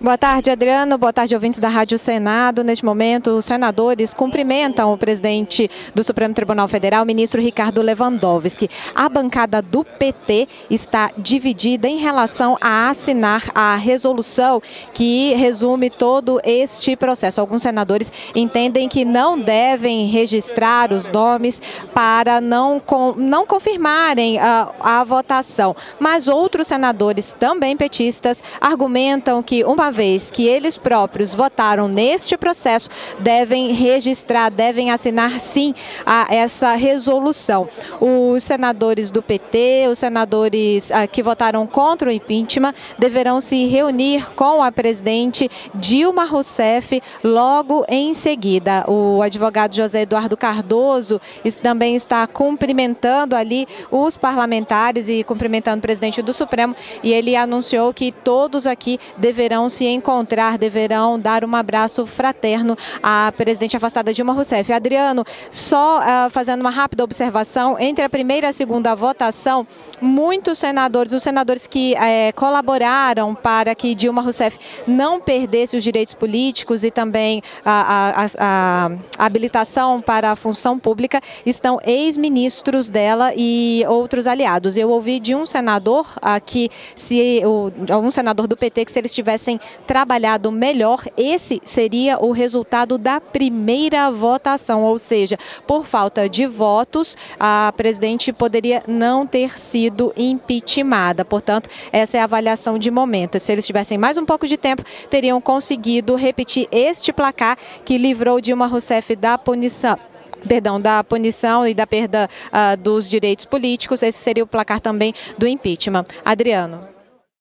Boa tarde, Adriano. Boa tarde, ouvintes da Rádio Senado. Neste momento, os senadores cumprimentam o presidente do Supremo Tribunal Federal, ministro Ricardo Lewandowski. A bancada do PT está dividida em relação a assinar a resolução que resume todo este processo. Alguns senadores entendem que não devem registrar os nomes para não confirmarem a votação. Mas outros senadores, também petistas, argumentam que, uma vez que eles próprios votaram neste processo, devem registrar, devem assinar sim essa resolução. Os senadores do PT, os senadores que votaram contra o impeachment, deverão se reunir com a presidente Dilma Rousseff logo em seguida. O advogado José Eduardo Cardoso também está cumprimentando ali os parlamentares e cumprimentando o presidente do Supremo, e ele anunciou que todos aqui deverão se encontrar, deverão dar um abraço fraterno à presidente afastada Dilma Rousseff. Adriano, só fazendo uma rápida observação, entre a primeira e a segunda votação, muitos senadores, os senadores que colaboraram para que Dilma Rousseff não perdesse os direitos políticos e também a habilitação para a função pública, estão ex-ministros dela e outros aliados. Eu ouvi de um senador um senador do PT, que se eles tivessem trabalhado melhor, esse seria o resultado da primeira votação, ou seja, por falta de votos, a presidente poderia não ter sido impeachmentada. Portanto, essa é a avaliação de momento. Se eles tivessem mais um pouco de tempo, teriam conseguido repetir este placar que livrou Dilma Rousseff da punição e da perda dos direitos políticos. Esse seria o placar também do impeachment. Adriano.